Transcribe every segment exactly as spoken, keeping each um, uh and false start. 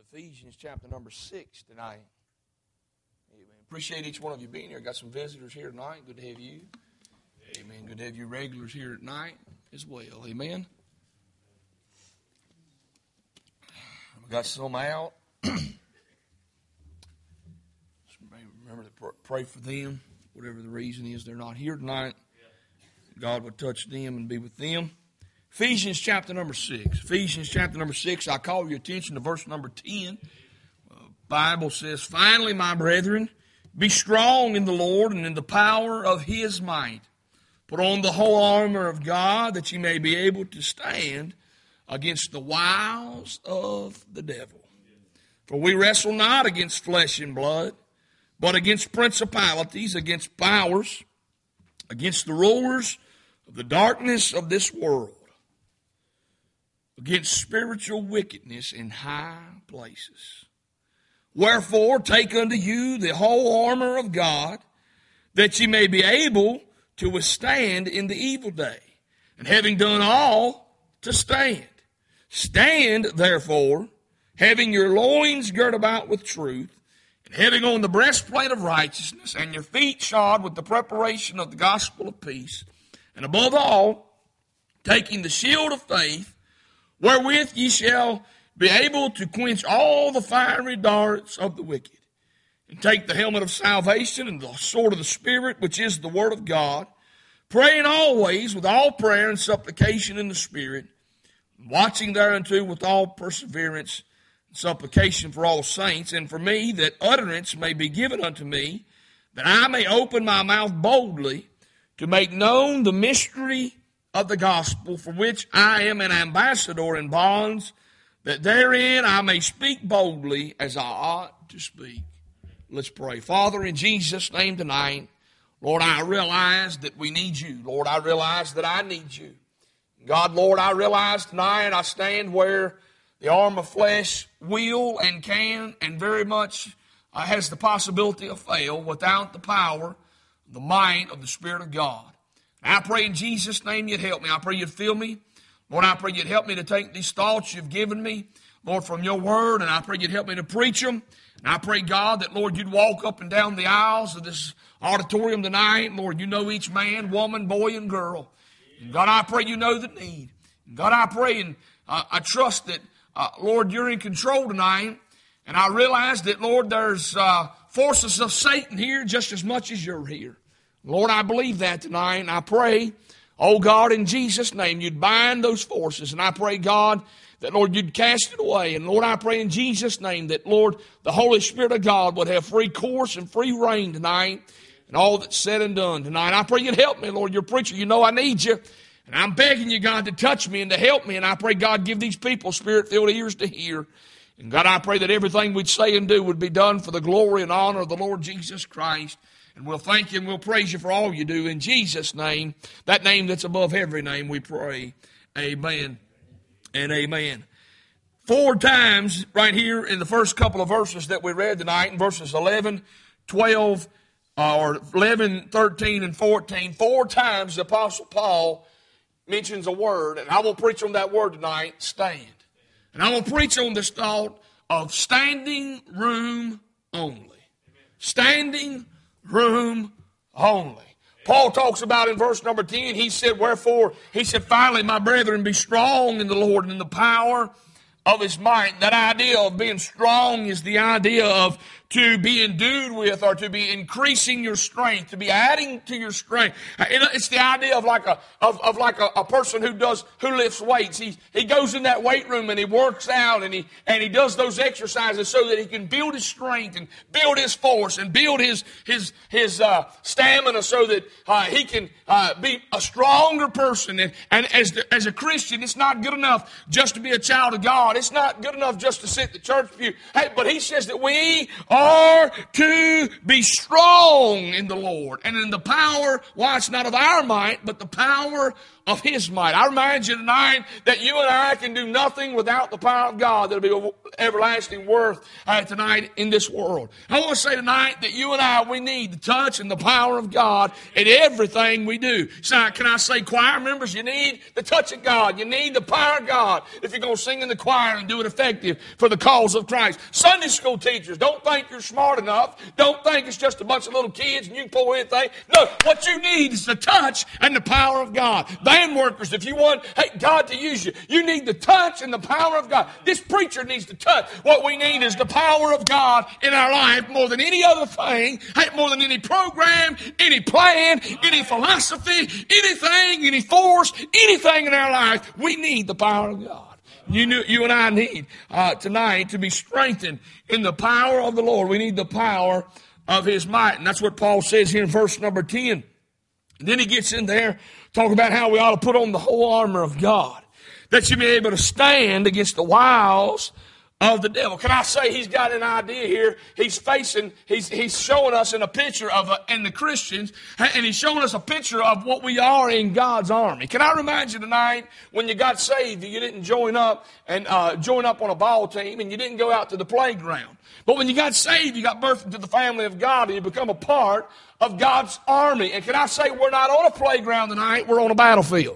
Ephesians chapter number six tonight. Amen. Appreciate each one of you being here. Got some visitors here tonight. Good to have you. Amen. Good to have you regulars here tonight as well. Amen. We got some out. Remember to pray for them. Whatever the reason is, they're not here tonight. God would touch them and be with them. Ephesians chapter number six. Ephesians chapter number six, I call your attention to verse number ten. The Bible says, "Finally, my brethren, be strong in the Lord and in the power of His might. Put on the whole armor of God, that ye may be able to stand against the wiles of the devil. For we wrestle not against flesh and blood, but against principalities, against powers, against the rulers of the darkness of this world, against spiritual wickedness in high places. Wherefore, take unto you the whole armor of God, that ye may be able to withstand in the evil day, and having done all, to stand. Stand, therefore, having your loins girt about with truth, and having on the breastplate of righteousness, and your feet shod with the preparation of the gospel of peace, and above all, taking the shield of faith, wherewith ye shall be able to quench all the fiery darts of the wicked, and take the helmet of salvation and the sword of the Spirit, which is the word of God, praying always with all prayer and supplication in the Spirit, watching thereunto with all perseverance and supplication for all saints, and for me, that utterance may be given unto me, that I may open my mouth boldly to make known the mystery of the gospel, for which I am an ambassador in bonds, that therein I may speak boldly as I ought to speak." Let's pray. Father, in Jesus' name tonight, Lord, I realize that we need you. Lord, I realize that I need you. God, Lord, I realize tonight I stand where the arm of flesh will and can and very much uh, has the possibility of fail without the power, the might of the Spirit of God. I pray in Jesus' name you'd help me. I pray you'd fill me. Lord, I pray you'd help me to take these thoughts you've given me, Lord, from your word, and I pray you'd help me to preach them. And I pray, God, that, Lord, you'd walk up and down the aisles of this auditorium tonight. Lord, you know each man, woman, boy, and girl. And God, I pray you know the need. And God, I pray and uh, I trust that, uh, Lord, you're in control tonight. And I realize that, Lord, there's uh, forces of Satan here just as much as you're here. Lord, I believe that tonight, and I pray, oh God, in Jesus' name, you'd bind those forces. And I pray, God, that, Lord, you'd cast it away. And Lord, I pray in Jesus' name that, Lord, the Holy Spirit of God would have free course and free reign tonight, and all that's said and done tonight. I pray you'd help me, Lord. You're a preacher. You know I need you. And I'm begging you, God, to touch me and to help me. And I pray, God, give these people Spirit-filled ears to hear. And God, I pray that everything we'd say and do would be done for the glory and honor of the Lord Jesus Christ. And we'll thank you and we'll praise you for all you do in Jesus' name, that name that's above every name, we pray. Amen and amen. Four times right here in the first couple of verses that we read tonight, in verses eleven, twelve, uh, or eleven, thirteen, and fourteen, four times the Apostle Paul mentions a word, and I will preach on that word tonight, stand. And I will preach on this thought of standing room only. Standing room only. Paul talks about in verse number ten, he said, wherefore, he said, finally, my brethren, be strong in the Lord and in the power of His might. That idea of being strong is the idea of to be endued with, or to be increasing your strength, to be adding to your strength. It's the idea of like a of, of like a, a person who does who lifts weights. He he goes in that weight room and he works out and he and he does those exercises so that he can build his strength and build his force and build his his his uh, stamina so that uh, he can uh, be a stronger person. And, and as the, as a Christian, it's not good enough just to be a child of God. It's not good enough just to sit in the church pew. Hey, but he says that we are are to be strong in the Lord and in the power, why it's not of our might, but the power of His might. I remind you tonight that you and I can do nothing without the power of God that will be of everlasting worth uh, tonight in this world. I want to say tonight that you and I, we need the touch and the power of God in everything we do. So can I say, choir members, you need the touch of God. You need the power of God if you're going to sing in the choir and do it effective for the cause of Christ. Sunday school teachers, don't think you're smart enough. Don't think it's just a bunch of little kids and you can pull anything. No, what you need is the touch and the power of God. Band workers, if you want hey, God to use you, you need the touch and the power of God. This preacher needs the touch. What we need is the power of God in our life more than any other thing, hey, more than any program, any plan, any philosophy, anything, any force, anything in our life. We need the power of God. You, knew, you and I need uh, tonight to be strengthened in the power of the Lord. We need the power of His might. And that's what Paul says here in verse number ten. And then he gets in there, talking about how we ought to put on the whole armor of God, that you may be able to stand against the wiles of the devil. Can I say he's got an idea here? He's facing, he's he's showing us in a picture of a, in the Christians, and he's showing us a picture of what we are in God's army. Can I remind you tonight, when you got saved, you didn't join up and uh, join up on a ball team, and you didn't go out to the playground. But when you got saved, you got birthed into the family of God, and you become a part of God's army. And can I say, we're not on a playground tonight, we're on a battlefield.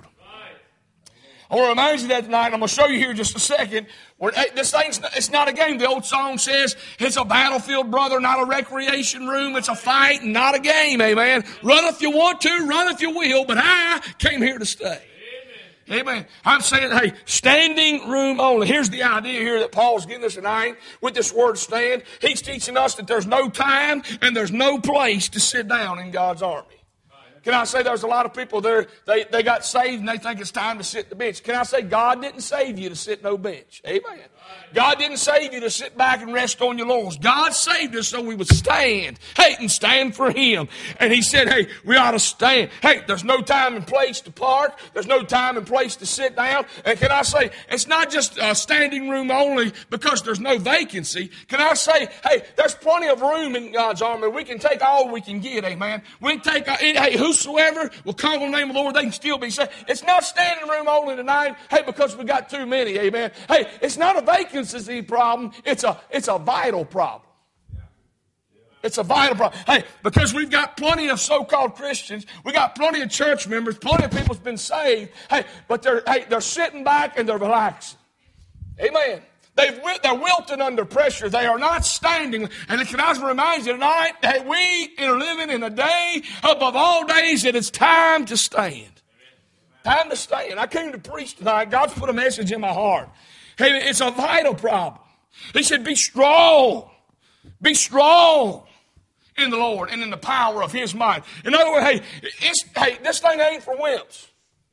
I want to remind you that tonight. I'm going to show you here in just a second. Where, hey, this thing's it's not a game. The old song says it's a battlefield, brother, not a recreation room. It's a fight, not a game. Amen. Run if you want to, run if you will, but I came here to stay. Amen. Amen. I'm saying, hey, standing room only. Here's the idea here that Paul's giving us tonight with this word stand. He's teaching us that there's no time and there's no place to sit down in God's army. Can I say there's a lot of people there, they, they got saved and they think it's time to sit the bench. Can I say God didn't save you to sit no bench? Amen. God didn't save you to sit back and rest on your laurels. God saved us so we would stand. Hey, and stand for Him. And He said, hey, we ought to stand. Hey, there's no time and place to park. There's no time and place to sit down. And can I say, it's not just a standing room only because there's no vacancy. Can I say, hey, there's plenty of room in God's army. We can take all we can get, amen. We can take, hey, whosoever will call on the name of the Lord, they can still be saved. It's not standing room only tonight, hey, because we got too many, amen. Hey, it's not a vacancy problem. It's a, it's a vital problem. It's a vital problem. Hey, because we've got plenty of so-called Christians, we got plenty of church members, plenty of people's been saved, hey, but they're, hey, they're sitting back and they're relaxing. Amen. They've, they're wilting under pressure. They are not standing. And can I remind you tonight that we are living in a day above all days that it's time to stand. Time to stand. I came to preach tonight. God's put a message in my heart. Hey, it's a vital problem. He said, be strong. Be strong in the Lord and in the power of His might. In other words, hey, it's, hey, this thing ain't for wimps.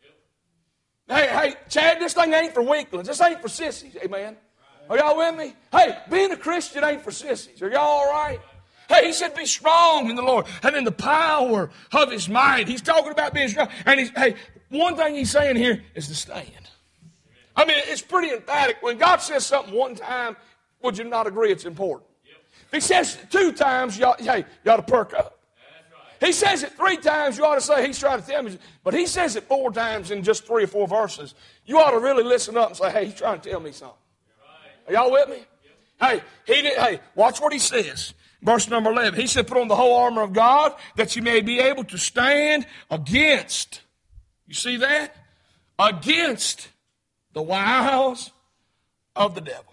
Hey, hey, Chad, this thing ain't for weaklings. This ain't for sissies. Amen. Are y'all with me? Hey, being a Christian ain't for sissies. Are y'all all right? Hey, He said be strong in the Lord and in the power of His might. He's talking about being strong. And he's, hey, one thing He's saying here is to stand. I mean, it's pretty emphatic. When God says something one time, would you not agree it's important? If He says it two times, you ought, hey, you ought to perk up. He says it three times, you ought to say He's trying to tell me. But He says it four times in just three or four verses. You ought to really listen up and say, hey, He's trying to tell me something. Are y'all with me? Hey, he did. Hey, watch what He says. Verse number eleven. He said, put on the whole armor of God that you may be able to stand against. You see that? Against the wiles of the devil.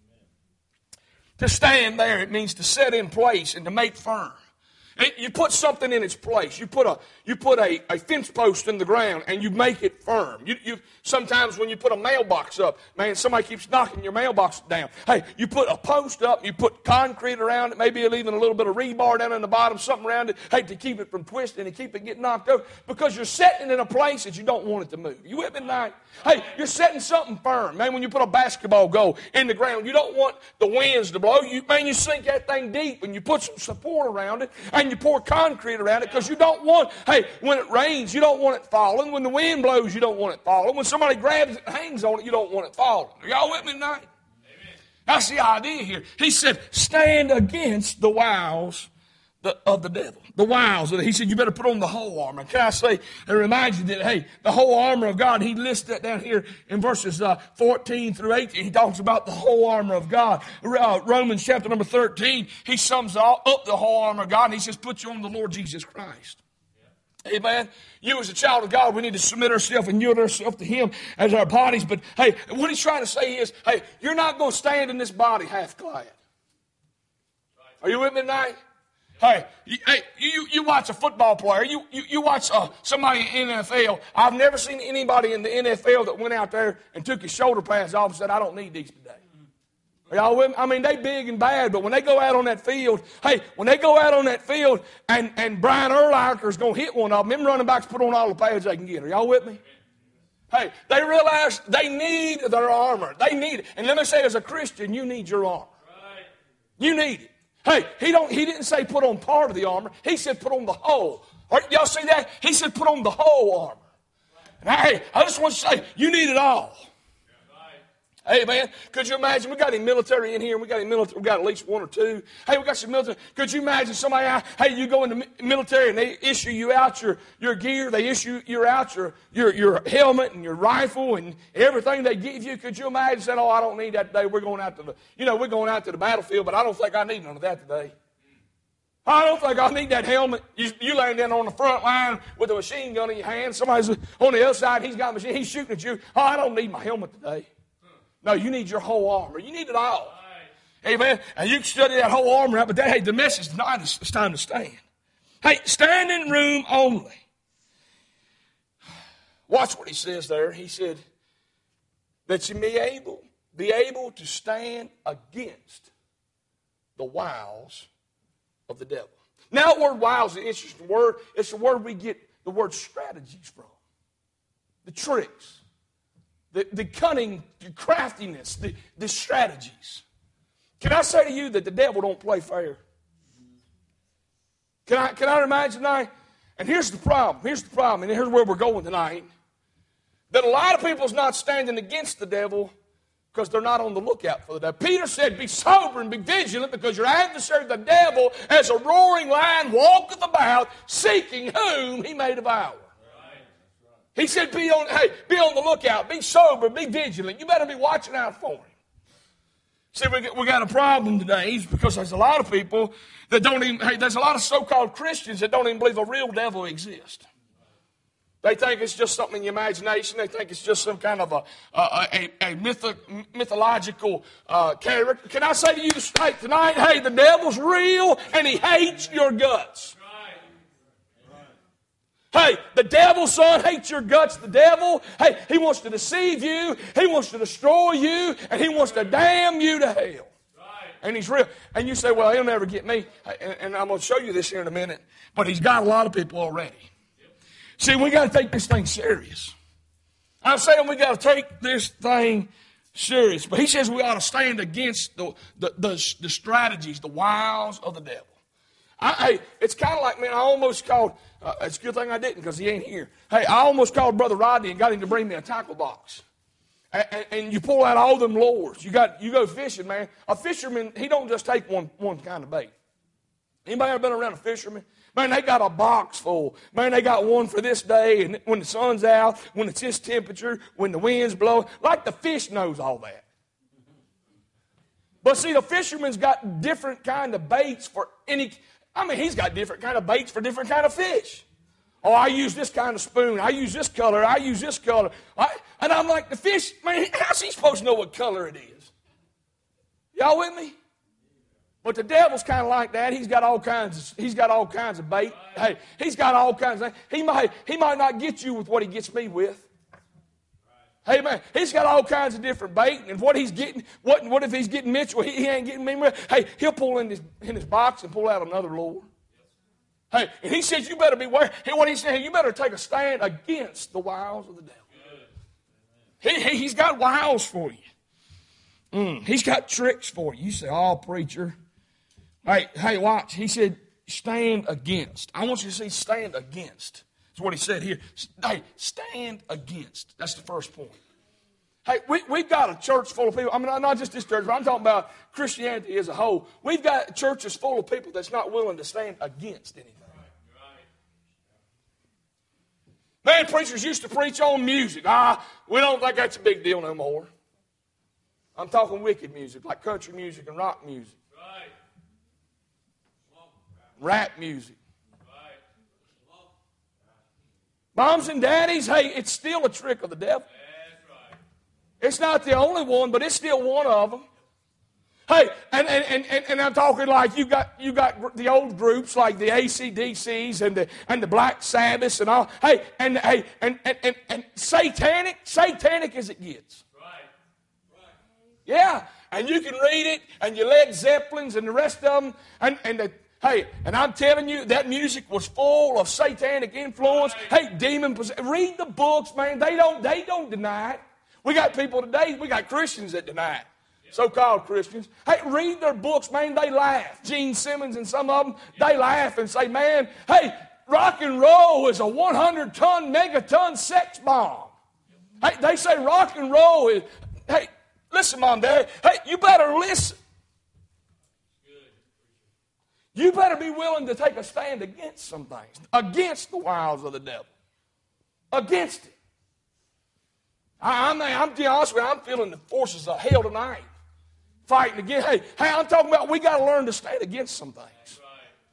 To stand there, it means to set in place and to make firm. It, you put something in its place. You put a you put a, a fence post in the ground and you make it firm. You, you sometimes when you put a mailbox up, man, somebody keeps knocking your mailbox down. Hey, you put a post up, you put concrete around it, maybe leaving a little bit of rebar down in the bottom, something around it, hey, to keep it from twisting and keep it getting knocked over, because you're setting it in a place that you don't want it to move. You with me tonight? Hey, you're setting something firm. Man, when you put a basketball goal in the ground, you don't want the winds to blow. You, man, you sink that thing deep and you put some support around it and you pour concrete around it because you don't want, hey, when it rains, you don't want it falling. When the wind blows, you don't want it falling. When somebody grabs it and hangs on it, you don't want it falling. Are y'all with me tonight? Amen. That's the idea here. He said, stand against the wiles the, of the devil, the wiles. He said, you better put on the whole armor. Can I say and remind you that, hey, the whole armor of God, he lists that down here in verses uh, fourteen through eighteen. He talks about the whole armor of God. Uh, Romans chapter number thirteen, he sums all, up the whole armor of God, and he says, put you on the Lord Jesus Christ. Amen. You as a child of God, we need to submit ourselves and yield ourselves to Him as our bodies. But, hey, what he's trying to say is, hey, you're not going to stand in this body half-clad. Are you with me tonight? Hey, you, hey, you, you watch a football player. You, you, you watch uh, somebody in the N F L. I've never seen anybody in the N F L that went out there and took his shoulder pads off and said, I don't need these today. Are y'all with me? I mean, they big and bad, but when they go out on that field, hey, when they go out on that field and, and Brian Urlacher's going to hit one of them, them running backs put on all the pads they can get. Are y'all with me? Hey, they realize they need their armor. They need it. And let me say, as a Christian, you need your armor. You need it. Hey, he don't. He didn't say put on part of the armor. He said put on the whole. Or, y'all see that? He said put on the whole armor. And hey, I just want to say, you need it all. Hey, man, could you imagine? We got any military in here. We got any military. We got at least one or two. Hey, we got some military. Could you imagine somebody out? Hey, you go in the military and they issue you out your, your gear. They issue you out your, your, your helmet and your rifle and everything they give you. Could you imagine saying, oh, I don't need that today. We're going out to the, you know, we're going out to the battlefield, but I don't think I need none of that today. I don't think I need that helmet. You, you laying down on the front line with a machine gun in your hand. Somebody's on the other side. He's got a machine. He's shooting at you. Oh, I don't need my helmet today. No, you need your whole armor. You need it all. Amen. And you can study that whole armor out, but that, hey, the message tonight is it's time to stand. Hey, stand in room only. Watch what he says there. He said that you may able, be able to stand against the wiles of the devil. Now, the word wiles is an interesting word. It's the word we get the word strategies from. The tricks. The, the cunning, the craftiness, the, the strategies. Can I say to you that the devil don't play fair? Can I, can I remind you tonight? And here's the problem. Here's the problem, and here's where we're going tonight. That a lot of people's not standing against the devil because they're not on the lookout for the devil. Peter said, be sober and be vigilant because your adversary, the devil, as a roaring lion, walketh about, seeking whom he may devour. He said, be on, hey, be on the lookout, be sober, be vigilant. You better be watching out for him. See, we, we got a problem today because there's a lot of people that don't even, hey, there's a lot of so-called Christians that don't even believe a real devil exists. They think it's just something in your imagination. They think it's just some kind of a, a, a, a mytho, mythological uh, character. Can I say to you tonight, hey, the devil's real and he hates your guts. Hey, the devil, son, hates your guts. The devil, hey, he wants to deceive you. He wants to destroy you. And he wants to damn you to hell. Right. And he's real. And you say, well, he'll never get me. And, and I'm going to show you this here in a minute. But he's got a lot of people already. Yep. See, we got to take this thing serious. I'm saying we got to take this thing serious. But he says we ought to stand against the, the, the, the strategies, the wiles of the devil. I, hey, it's kind of like, man, I almost called, uh, it's a good thing I didn't because he ain't here. Hey, I almost called Brother Rodney and got him to bring me a tackle box. And, and, and you pull out all them lures. You got, you go fishing, man. A fisherman, he don't just take one, one kind of bait. Anybody ever been around a fisherman? Man, they got a box full. Man, they got one for this day, and when the sun's out, when it's this temperature, when the wind's blowing. Like the fish knows all that. But see, the fisherman's got different kind of baits for any... I mean, he's got different kind of baits for different kind of fish. Oh, I use this kind of spoon. I use this color. I use this color. I, and I'm like, the fish, man, how's he supposed to know what color it is? Y'all with me? But the devil's kind of like that. He's got all kinds of, he's got all kinds of bait. Hey, he's got all kinds of things. He might, he might not get you with what he gets me with. Hey, man, he's got all kinds of different bait, and what he's getting, what, what if he's getting Mitchell, he, he ain't getting me with? Hey, he'll pull in his, in his box and pull out another lure. Hey, and he says, you better beware. Hey, what he's saying, you better take a stand against the wiles of the devil. He, he, he's got wiles for you. Mm, he's got tricks for you. You say, oh, preacher. Hey, hey, watch. He said, stand against. I want you to see stand against. That's what he said here. Hey, stand against. That's the first point. Hey, we, we've got a church full of people. I mean, not just this church, but I'm talking about Christianity as a whole. We've got churches full of people that's not willing to stand against anything. Man, preachers used to preach on music. Ah, we don't think that's a big deal no more. I'm talking wicked music, like country music and rock music. Right. Rap music. Right. Moms and daddies, hey, it's still a trick of the devil. That's right. It's not the only one, but it's still one of them. Hey, and, and, and, and I'm talking like you got you got the old groups like the A C D Cs and the and the Black Sabbaths and all. Hey, and hey, and and, and, and satanic, satanic as it gets. Right. Right. Yeah, and you can read it, and your Led Zeppelins and the rest of them, and and the, hey, and I'm telling you, that music was full of satanic influence. Right. Hey, demon possessed. Read the books, man. They don't they don't deny it. We got people today. We got Christians that deny it. So-called Christians. Hey, read their books, man, they laugh. Gene Simmons and some of them, they laugh and say, man, hey, rock and roll is a one hundred ton, megaton sex bomb. Hey, they say rock and roll is, hey, listen, Mom, Dad, hey, you better listen. You better be willing to take a stand against some things, against the wiles of the devil, against it. I, I'm, I'm, to be honest with you, I'm feeling the forces of hell tonight. Fighting again. Hey, hey, I'm talking about we got to learn to stand against some things.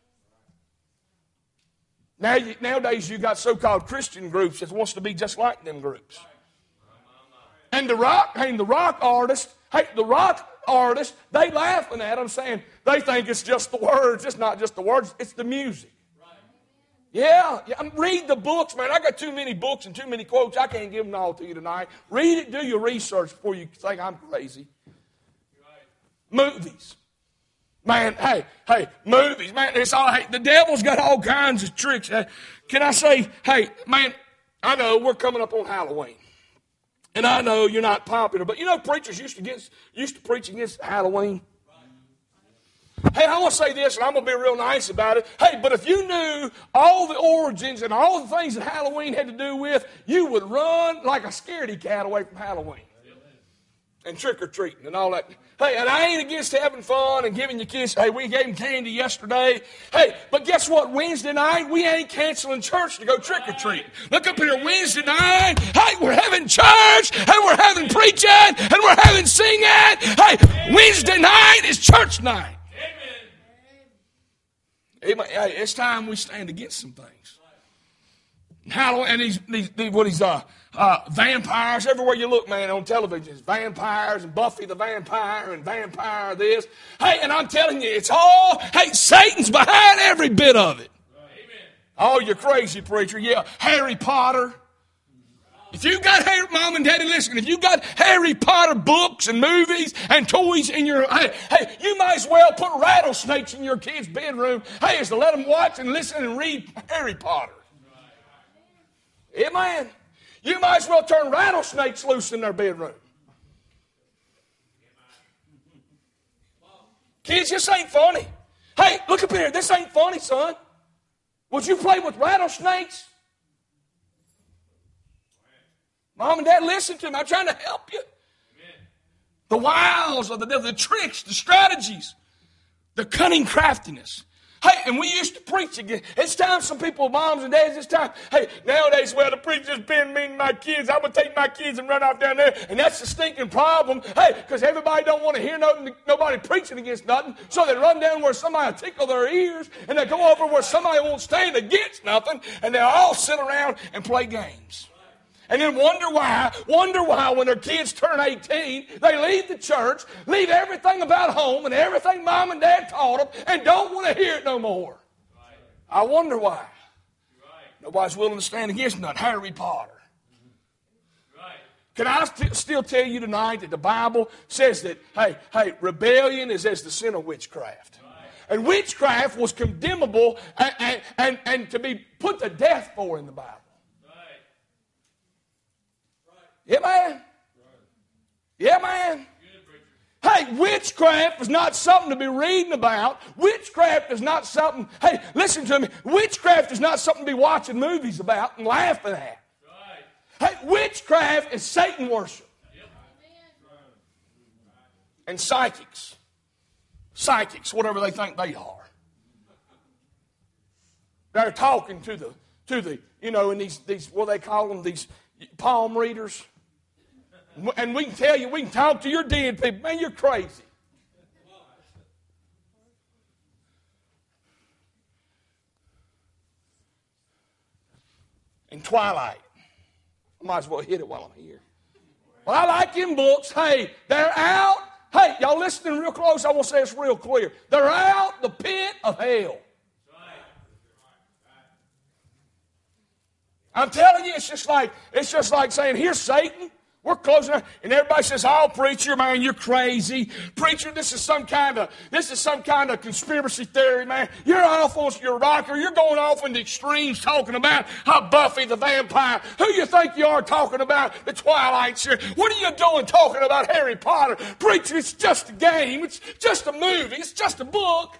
Now, you, nowadays you got so-called Christian groups that wants to be just like them groups. And the rock, hey, the rock artists, hey, the rock artists, they laughing at them saying they think it's just the words. It's not just the words, it's the music. Yeah, yeah, read the books, man. I got too many books and too many quotes. I can't give them all to you tonight. Read it, do your research before you think I'm crazy. Movies. Man, hey, hey, movies. Man, it's all, hey, the devil's got all kinds of tricks. Hey, can I say, hey, man, I know we're coming up on Halloween. And I know you're not popular, but you know preachers used to get, used to preach against Halloween. Hey, I want to say this, and I'm going to be real nice about it. Hey, but if you knew all the origins and all the things that Halloween had to do with, you would run like a scaredy cat away from Halloween. And trick-or-treating and all that. Hey, and I ain't against having fun and giving your kids, hey, we gave them candy yesterday. Hey, but guess what? Wednesday night, we ain't canceling church to go trick-or-treating. Look up here, Wednesday night, hey, we're having church, and we're having preaching, and we're having singing. Hey, Wednesday night is church night. Amen. Hey, it's time we stand against some things. Halloween, and these, these, these what these uh, uh, vampires, everywhere you look, man, on television, it's vampires and Buffy the Vampire and vampire this. Hey, and I'm telling you, it's all, hey, Satan's behind every bit of it. Amen. Oh, you're crazy, preacher. Yeah, Harry Potter. If you got Harry, Mom and Daddy, listen, if you got Harry Potter books and movies and toys in your, hey, hey, you might as well put rattlesnakes in your kid's bedroom, hey, is to let them watch and listen and read Harry Potter. Amen. You might as well turn rattlesnakes loose in their bedroom. Kids, this ain't funny. Hey, look up here. This ain't funny, son. Would you play with rattlesnakes? Mom and Dad, listen to me. I'm trying to help you. The wiles of the devil, the tricks, the strategies, the cunning craftiness. Hey, and we used to preach again. It's time some people, moms and dads, it's time. Hey, nowadays, well, the preacher's been mean to my kids. I'm going to take my kids and run off down there. And that's the stinking problem. Hey, because everybody don't want to hear nothing, nobody preaching against nothing. So they run down where somebody will tickle their ears. And they go over where somebody won't stand against nothing. And they all sit around and play games. And then wonder why, wonder why when their kids turn eighteen, they leave the church, leave everything about home and everything Mom and Dad taught them, and don't want to hear it no more. Right. I wonder why. Right. Nobody's willing to stand against nothing. Harry Potter. Right. Can I st- still tell you tonight that the Bible says that, hey, hey, rebellion is as the sin of witchcraft. Right. And witchcraft was condemnable and, and, and, and to be put to death for in the Bible. Yeah, man. Yeah, man. Hey, witchcraft is not something to be reading about. Witchcraft is not something, hey, listen to me. Witchcraft is not something to be watching movies about and laughing at. Hey, witchcraft is Satan worship. and psychics. Psychics, whatever they think they are. They're talking to the, to the, you know, and these, these, what do they call them, these palm readers. And we can tell you, we can talk to your dead people. Man, you're crazy. And Twilight. I might as well hit it while I'm here. Well, I like them books. Hey, they're out. Hey, y'all listening real close? I want to say this real clear. They're out the pit of hell. I'm telling you, it's just like it's just like saying, here's Satan. We're closing out. And everybody says, oh, preacher, man, you're crazy. Preacher, this is some kind of this is some kind of conspiracy theory, man. You're off on your rocker. You're going off in the extremes talking about how Buffy the vampire. Who you think you are talking about the Twilight series? What are you doing talking about Harry Potter? Preacher, it's just a game. It's just a movie. It's just a book.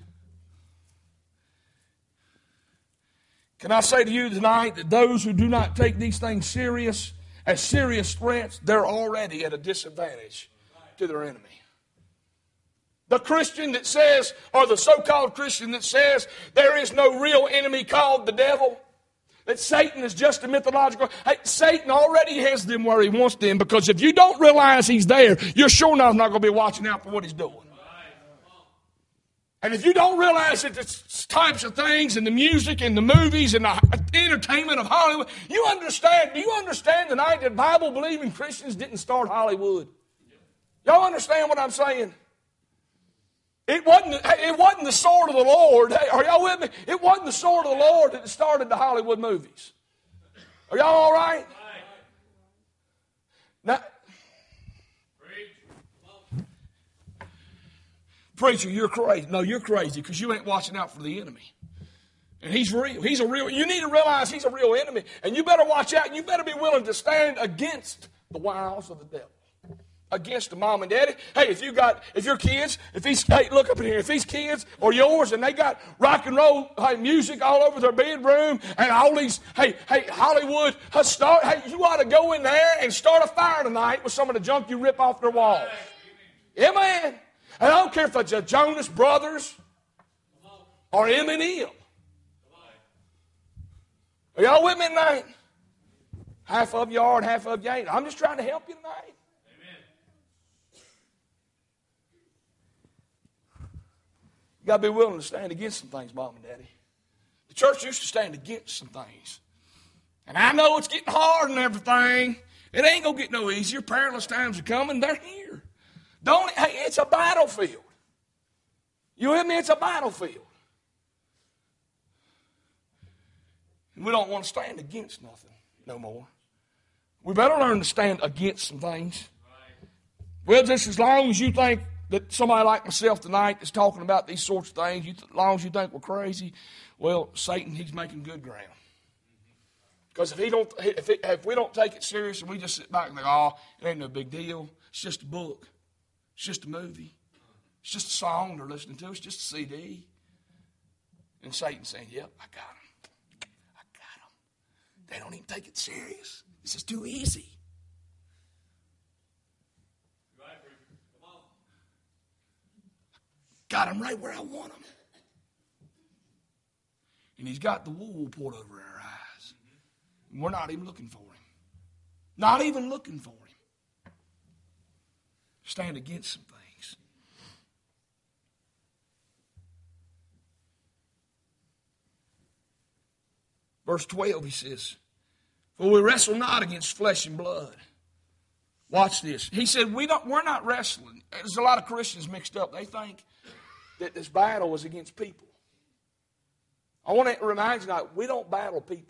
Can I say to you tonight that those who do not take these things serious, as serious threats, they're already at a disadvantage to their enemy. The Christian that says, or the so-called Christian that says there is no real enemy called the devil, that Satan is just a mythological, hey, Satan already has them where he wants them, because if you don't realize he's there, you're sure enough not going to be watching out for what he's doing. And if you don't realize that the types of things and the music and the movies and the entertainment of Hollywood, you understand, do you understand tonight that Bible-believing Christians didn't start Hollywood? Y'all understand what I'm saying? It wasn't, it wasn't the sword of the Lord. Hey, are y'all with me? It wasn't the sword of the Lord that started the Hollywood movies. Are y'all all right? Now, preacher, you're crazy. No, you're crazy because you ain't watching out for the enemy. And he's real. He's a real, you need to realize he's a real enemy. And you better watch out. And you better be willing to stand against the wiles of the devil. Against the mom and daddy. Hey, if you got, if your kids, if these, hey, look up in here. If these kids or yours and they got rock and roll, hey, music all over their bedroom and all these, hey, hey, Hollywood, start, hey, you ought to go in there and start a fire tonight with some of the junk you rip off their walls. Amen. And I don't care if it's the Jonas Brothers or Eminem. Are y'all with me tonight? Half of you are and half of you ain't. I'm just trying to help you tonight. Amen. You got to be willing to stand against some things, Mom and Daddy. The church used to stand against some things. And I know it's getting hard and everything. It ain't going to get no easier. Perilous times are coming. They're here. Don't, hey, it's a battlefield. You with me? It's a battlefield. And we don't want to stand against nothing no more. We better learn to stand against some things. Well, just as long as you think that somebody like myself tonight is talking about these sorts of things, you, as long as you think we're crazy, well, Satan, he's making good ground. Because if he don't, if, he, if we don't take it serious and we just sit back and think, oh, it ain't no big deal. It's just a book. It's just a movie. It's just a song they're listening to. It's just a C D. And Satan's saying, yep, I got them. I got them. They don't even take it serious. This is too easy. Got them right where I want them. And he's got the wool pulled over our eyes. And we're not even looking for him. Not even looking for him. Stand against some things. Verse twelve, he says, for we wrestle not against flesh and blood. Watch this. He said, we don't, we're not wrestling. There's a lot of Christians mixed up. They think that this battle is against people. I want to remind you tonight, we don't battle people.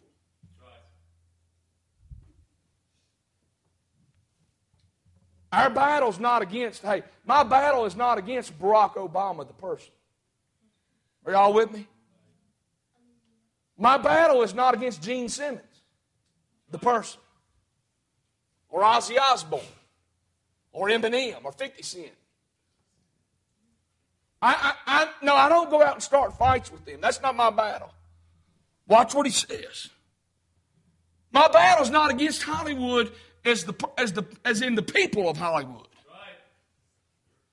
Our battle's not against, hey, my battle is not against Barack Obama, the person. Are y'all with me? My battle is not against Gene Simmons, the person. Or Ozzy Osbourne. Or Eminem. Or fifty Cent. I, I, I, no, I don't go out and start fights with them. That's not my battle. Watch what he says. My battle's not against Hollywood as the as the as in the people of Hollywood.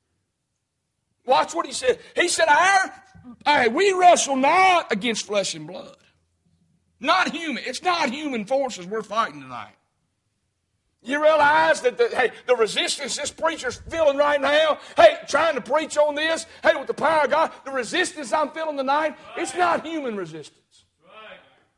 Watch what he said. He said, our, hey, we wrestle not against flesh and blood. Not human. It's not human forces we're fighting tonight. You realize that the, hey, the resistance this preacher's feeling right now, hey, trying to preach on this, hey, with the power of God, the resistance I'm feeling tonight, right. It's not human resistance. Right.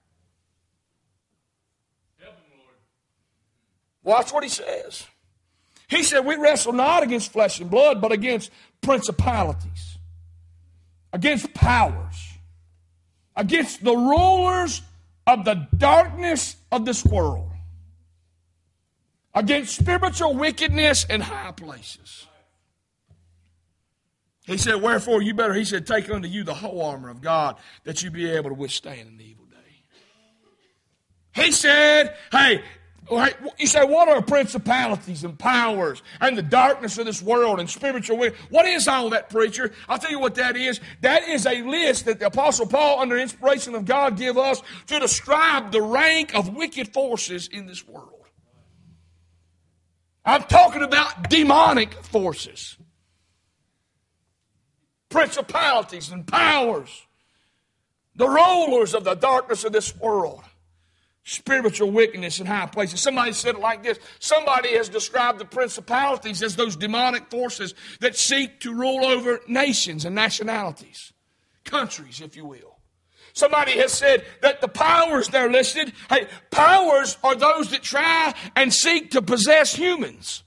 Help him, Lord. Watch what he says. He said, we wrestle not against flesh and blood, but against principalities, against powers, against the rulers of the darkness of this world, against spiritual wickedness in high places. He said, wherefore you better, he said, take unto you the whole armor of God, that you be able to withstand in the evil day. He said, hey, you say, what are principalities and powers and the darkness of this world and spiritual wickedness? What is all that, preacher? I'll tell you what that is. That is a list that the Apostle Paul, under inspiration of God, give us to describe the rank of wicked forces in this world. I'm talking about demonic forces, principalities and powers, the rulers of the darkness of this world. Spiritual wickedness in high places. Somebody said it like this. Somebody has described the principalities as those demonic forces that seek to rule over nations and nationalities. Countries, if you will. Somebody has said that the powers there listed, hey, powers are those that try and seek to possess humans.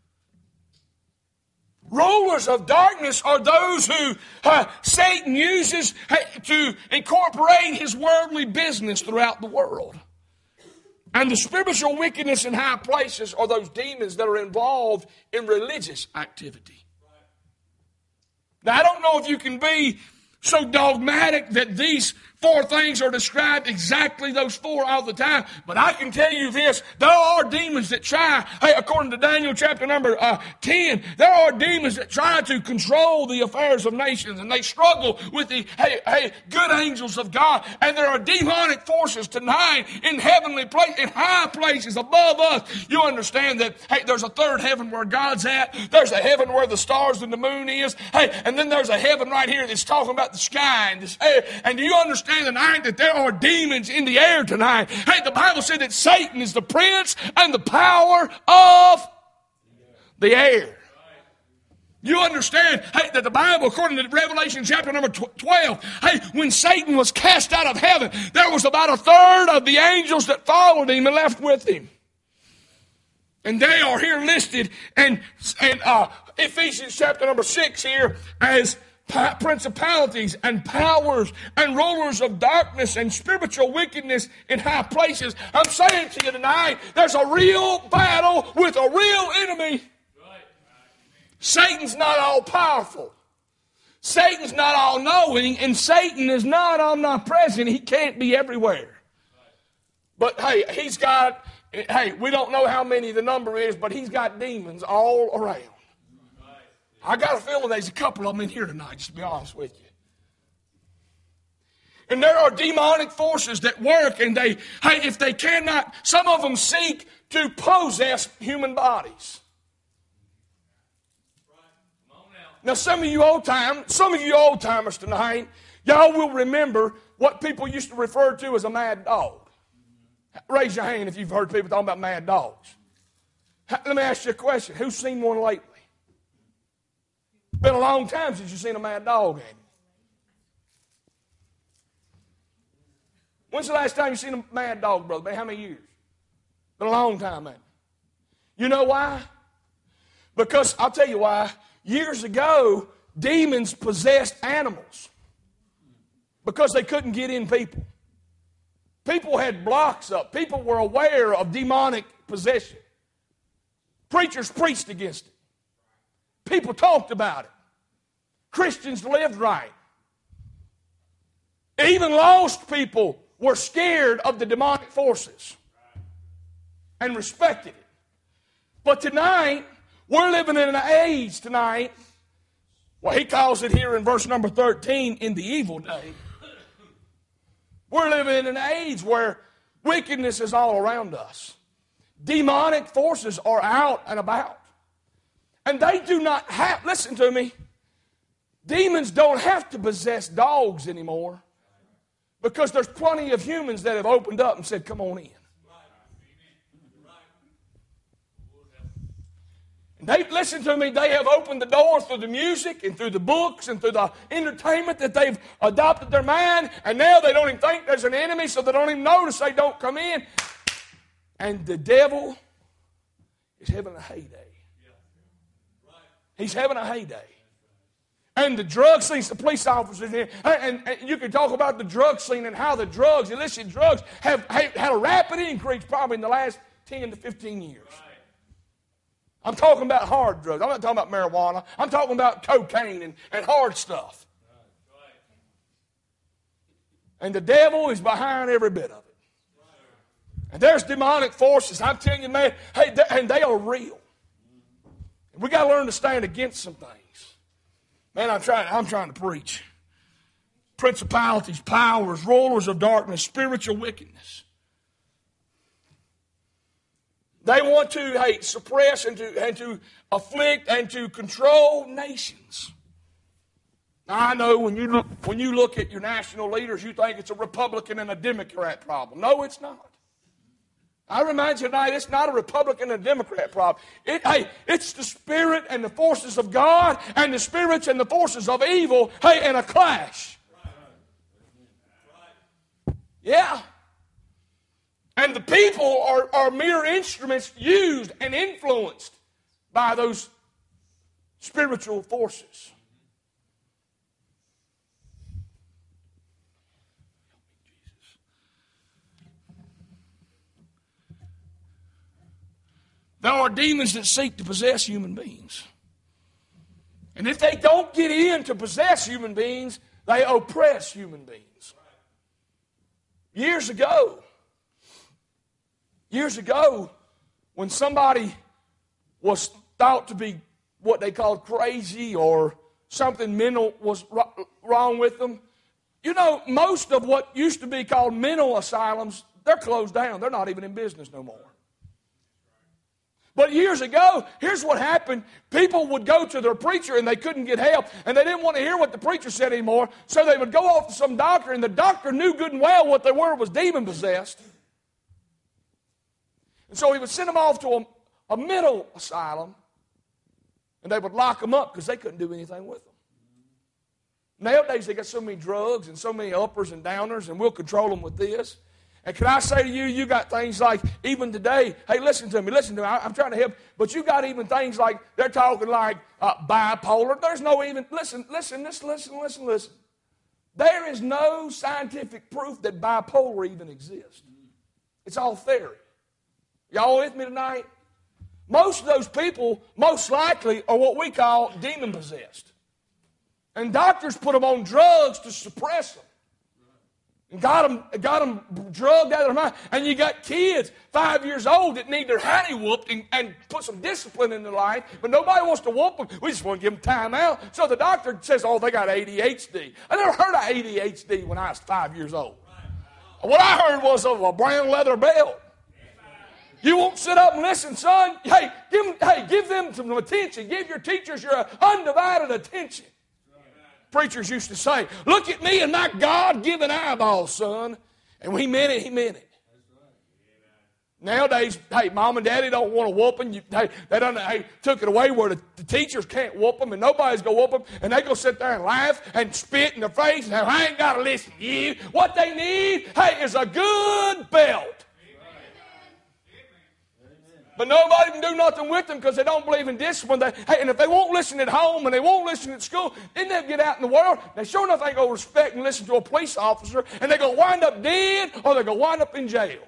Rulers of darkness are those who uh, Satan uses hey, to incorporate his worldly business throughout the world. And the spiritual wickedness in high places are those demons that are involved in religious activity. Now, I don't know if you can be so dogmatic that these four things are described exactly those four all the time. But I can tell you this, there are demons that try, hey, according to Daniel chapter number uh, ten, there are demons that try to control the affairs of nations, and they struggle with the, hey, hey, good angels of God. And there are demonic forces tonight in heavenly places, in high places above us. You understand that, hey, there's a third heaven where God's at. There's a heaven where the stars and the moon is. Hey, and then there's a heaven right here that's talking about the sky and this air. And do you understand tonight that there are demons in the air tonight? Hey, the Bible said that Satan is the prince and the power of the air. You understand, hey, that the Bible, according to Revelation chapter number twelve, hey, when Satan was cast out of heaven, there was about a third of the angels that followed him and left with him. And they are here listed in, in uh, Ephesians chapter number six here as principalities and powers and rulers of darkness and spiritual wickedness in high places. I'm saying to you tonight, there's a real battle with a real enemy. Satan's not all powerful. Satan's not all knowing, and Satan is not omnipresent. He can't be everywhere. But hey, he's got, hey, we don't know how many the number is, but he's got demons all around. I got a feeling there's a couple of them in here tonight, just to be honest with you. And there are demonic forces that work, and they, hey, if they cannot, some of them seek to possess human bodies. Now, some of you old time, some of you old timers tonight, y'all will remember what people used to refer to as a mad dog. Raise your hand if you've heard people talking about mad dogs. Let me ask you a question. Who's seen one lately? Been a long time since you've seen a mad dog, ain't it? When's the last time you seen a mad dog, brother? How many years? Been a long time, ain't it? You know why? Because, I'll tell you why. Years ago, demons possessed animals because they couldn't get in people. People had blocks up. People were aware of demonic possession. Preachers preached against it. People talked about it. Christians lived right. Even lost people were scared of the demonic forces and respected it. But tonight, we're living in an age tonight, well, he calls it here in verse number thirteen, in the evil day. We're living in an age where wickedness is all around us. Demonic forces are out and about. And they do not have, listen to me, Demons don't have to possess dogs anymore because there's plenty of humans that have opened up and said, come on in. They, listen to me, they have opened the door through the music and through the books and through the entertainment that they've adopted their mind, and now they don't even think there's an enemy, so they don't even notice they don't come in. And the devil is having a heyday. He's having a heyday. And the drug scene, the police officers here, and, and you can talk about the drug scene and how the drugs, illicit drugs, have, have had a rapid increase probably in the last ten to fifteen years. I'm talking about hard drugs. I'm not talking about marijuana. I'm talking about cocaine and, and hard stuff. And the devil is behind every bit of it. And there's demonic forces. I'm telling you, man, hey, they, and they are real. We got to learn to stand against some things. Man, I'm trying, I'm trying to preach. Principalities, powers, rulers of darkness, spiritual wickedness. They want to hey, suppress and to, and to afflict and to control nations. Now, I know when you, look, when you look at your national leaders, you think it's a Republican and a Democrat problem. No, it's not. I remind you tonight, it's not a Republican and a Democrat problem. It, hey, it's the spirit and the forces of God and the spirits and the forces of evil, hey, in a clash. Yeah. And the people are, are mere instruments used and influenced by those spiritual forces. There are demons that seek to possess human beings. And if they don't get in to possess human beings, they oppress human beings. Years ago, Years ago, when somebody was thought to be what they called crazy or something mental was wrong with them, you know, most of what used to be called mental asylums, they're closed down. They're not even in business no more. But years ago, here's what happened. People would go to their preacher and they couldn't get help, and they didn't want to hear what the preacher said anymore, so they would go off to some doctor, and the doctor knew good and well what they were was demon-possessed. And so he would send them off to a, a mental asylum, and they would lock them up because they couldn't do anything with them. Nowadays, they got so many drugs and so many uppers and downers, and we'll control them with this. And can I say to you, you got things like, even today, hey, listen to me, listen to me, I, I'm trying to help, but you got even things like, they're talking like uh, bipolar. There's no even, listen, listen, listen, listen, listen, listen. There is no scientific proof that bipolar even exists. It's all theory. Y'all with me tonight? Most of those people, most likely, are what we call demon-possessed. And doctors put them on drugs to suppress them. And got them, got them drugged out of their mind. And you got kids, five years old, that need their honey whooped and, and put some discipline in their life, but nobody wants to whoop them. We just want to give them time out. So the doctor says, oh, they got A D H D. I never heard of A D H D when I was five years old. What I heard was of a brown leather belt. You won't sit up and listen, son. Hey, give them, hey, give them some attention. Give your teachers your undivided attention. Preachers used to say, look at me and my God-given eyeballs, son. And when he meant it, he meant it. Nowadays, hey, mom and daddy don't want to whoop them. You, hey, they done, hey, took it away where the, the teachers can't whoop them and nobody's going to whoop them. And they go sit there and laugh and spit in their face and say, I ain't got to listen to you. What they need, hey, is a good belt. But nobody can do nothing with them because they don't believe in discipline. They, hey, and if they won't listen at home and they won't listen at school, then they'll get out in the world. They sure enough ain't going to respect and listen to a police officer, and they're going to wind up dead or they're going to wind up in jail.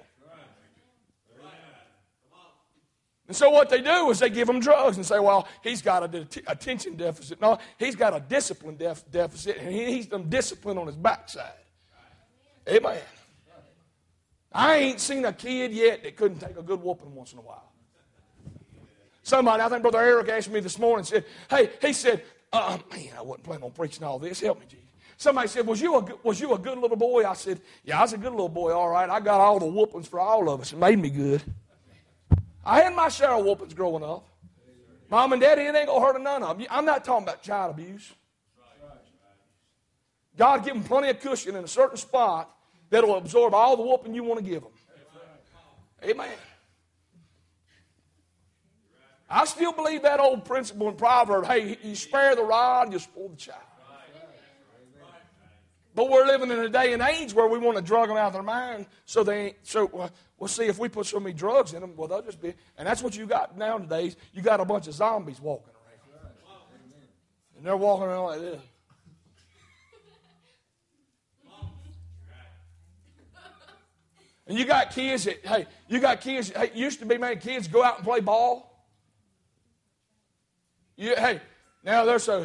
And so what they do is they give them drugs and say, well, he's got a de- attention deficit. No, he's got a discipline def- deficit, and he needs some discipline on his backside. Amen. I ain't seen a kid yet that couldn't take a good whooping once in a while. Somebody, I think Brother Eric asked me this morning, said, hey, he said, uh, man, I wasn't planning on preaching all this. Help me, Jesus. Somebody said, was you, a, was you a good little boy? I said, yeah, I was a good little boy, all right. I got all the whoopings for all of us. It made me good. I had my share of whoopings growing up. Mom and Daddy, it ain't going to hurt none of them. I'm not talking about child abuse. God give them plenty of cushion in a certain spot that will absorb all the whooping you want to give them. Amen. I still believe that old principle in Proverbs, hey, you spare the rod, you spoil the child. But we're living in a day and age where we want to drug them out of their mind so they ain't, so, uh, well, see, if we put so many drugs in them, well, they'll just be, and that's what you got nowadays. You got a bunch of zombies walking around. And they're walking around like this. And you got kids that, hey, you got kids, hey, used to be, man, kids go out and play ball. You, hey, now they're so,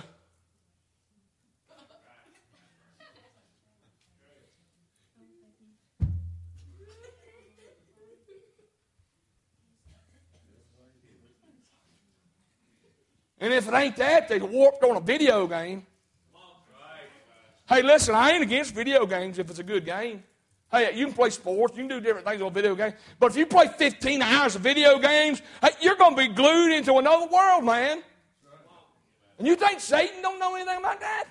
and if it ain't that, they're warped on a video game. Hey, listen, I ain't against video games if it's a good game. Hey, you can play sports, you can do different things on video games. But if you play fifteen hours of video games, hey, you're going to be glued into another world, man. And you think Satan don't know anything about that?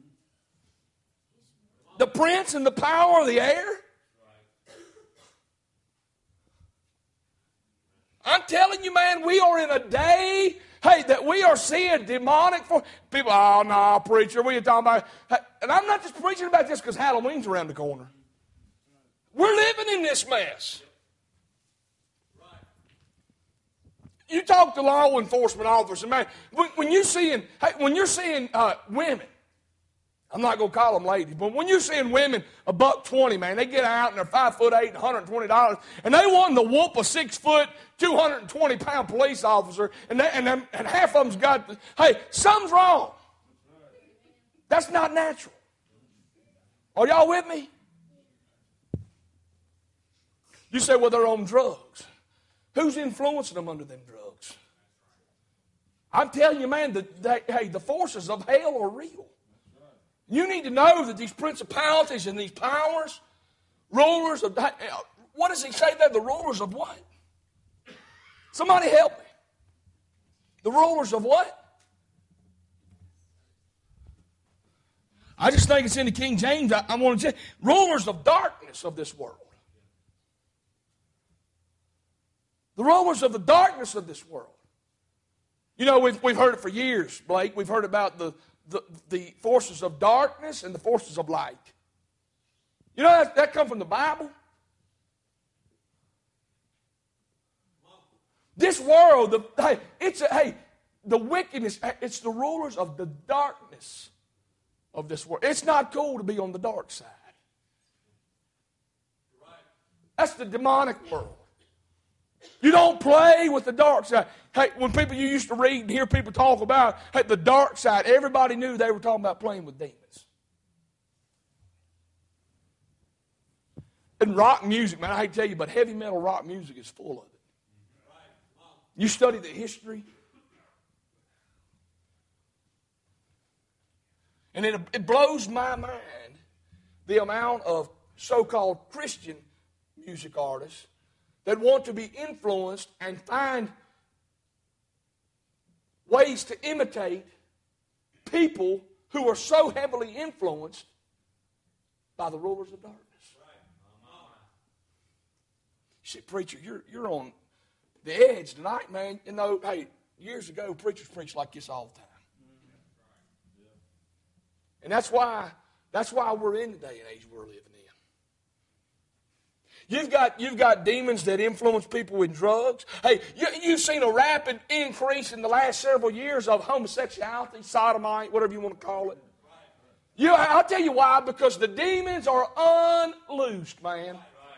The prince and the power of the air? I'm telling you, man, we are in a day, hey, that we are seeing demonic for people. Oh, no, preacher, what are you talking about? And I'm not just preaching about this because Halloween's around the corner. We're living in this mess. You talk to law enforcement officers, man. When, when you're seeing, hey, when you're seeing uh, women, I'm not going to call them ladies, but when you're seeing women a buck twenty, man, they get out and they're five foot eight, one hundred twenty dollars, and they want to whoop a six foot, two hundred twenty pound police officer, and they, and, them, and half of them's got, hey, something's wrong. That's not natural. Are y'all with me? You say, well, they're on drugs. Who's influencing them under them drugs? I'm telling you, man, that, that, hey, the forces of hell are real. You need to know that these principalities and these powers, rulers of, what does he say there? The rulers of what? Somebody help me. The rulers of what? I just think it's in the King James. I, I want to say, rulers of darkness of this world. The rulers of the darkness of this world. You know, we've, we've heard it for years, Blake. We've heard about the, the, the forces of darkness and the forces of light. You know, that, that come from the Bible. This world, the, hey, it's a, hey, the wickedness, it's the rulers of the darkness of this world. It's not cool to be on the dark side. That's the demonic world. You don't play with the dark side. Hey, when people you used to read and hear people talk about hey, the dark side, everybody knew they were talking about playing with demons. And rock music, man, I hate to tell you, but heavy metal rock music is full of it. You study the history. And it, it blows my mind the amount of so-called Christian music artists that want to be influenced and find ways to imitate people who are so heavily influenced by the rulers of darkness. You say, preacher, you're, you're on the edge tonight, man. You know, hey, years ago, preachers preached like this all the time. And that's why, that's why we're in the day and age we're living in. You've got, you've got demons that influence people with drugs. Hey, you, you've seen a rapid increase in the last several years of homosexuality, sodomite, whatever you want to call it. You, I'll tell you why, because the demons are unloosed, man.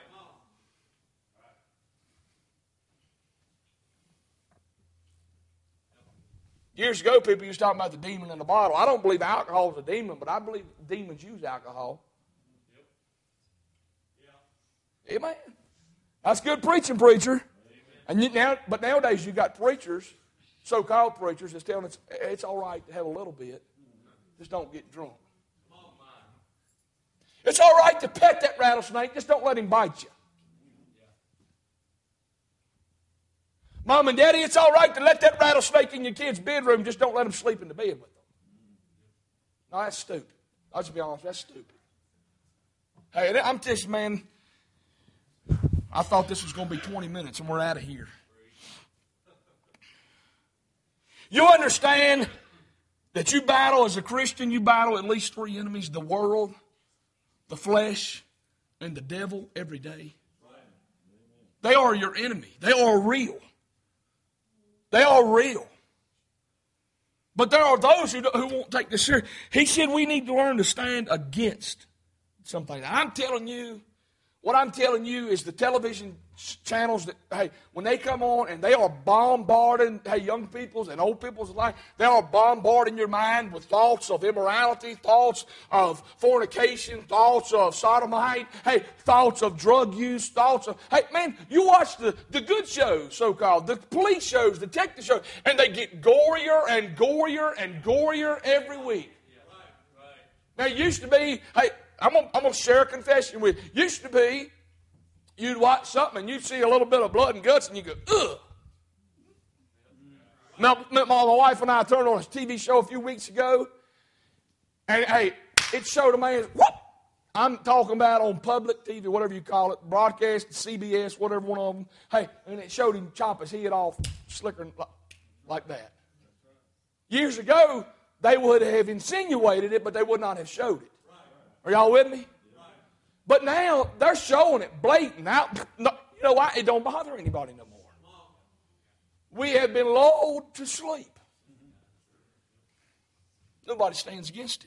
Years ago, people used to talk about the demon in the bottle. I don't believe alcohol is a demon, but I believe demons use alcohol. Amen. That's good preaching, preacher. Amen. And you, now, but nowadays you got preachers, so-called preachers, that's telling us it's all right to have a little bit, just don't get drunk. It's all right to pet that rattlesnake, just don't let him bite you. Mom and Daddy, it's all right to let that rattlesnake in your kid's bedroom, just don't let them sleep in the bed with them. No, that's stupid. I'll just be honest, that's stupid. Hey, I'm just, man, I thought this was going to be twenty minutes and we're out of here. You understand that you battle as a Christian, you battle at least three enemies: the world, the flesh, and the devil every day. They are your enemy. They are real. They are real. But there are those who, who won't take this serious. He said we need to learn to stand against something. I'm telling you, what I'm telling you is the television channels that, hey, when they come on and they are bombarding, hey, young people's and old people's life, they are bombarding your mind with thoughts of immorality, thoughts of fornication, thoughts of sodomite, hey, thoughts of drug use, thoughts of, hey, man, you watch the, the good shows, so-called, the police shows, the detective shows, and they get gorier and gorier and gorier every week. Now, it used to be, hey, I'm going I'm to share a confession with you. Used to be, you'd watch something and you'd see a little bit of blood and guts and you go, ugh. Now, my, my wife and I turned on a T V show a few weeks ago, and hey, it showed a man, whoop, I'm talking about on public T V, whatever you call it, broadcast, C B S, whatever one of them. Hey, and it showed him chop his head off slicker like, like that. Years ago, they would have insinuated it, but they would not have showed it. Are y'all with me? But now they're showing it blatant out. You know why? It don't bother anybody no more. We have been lulled to sleep. Nobody stands against it.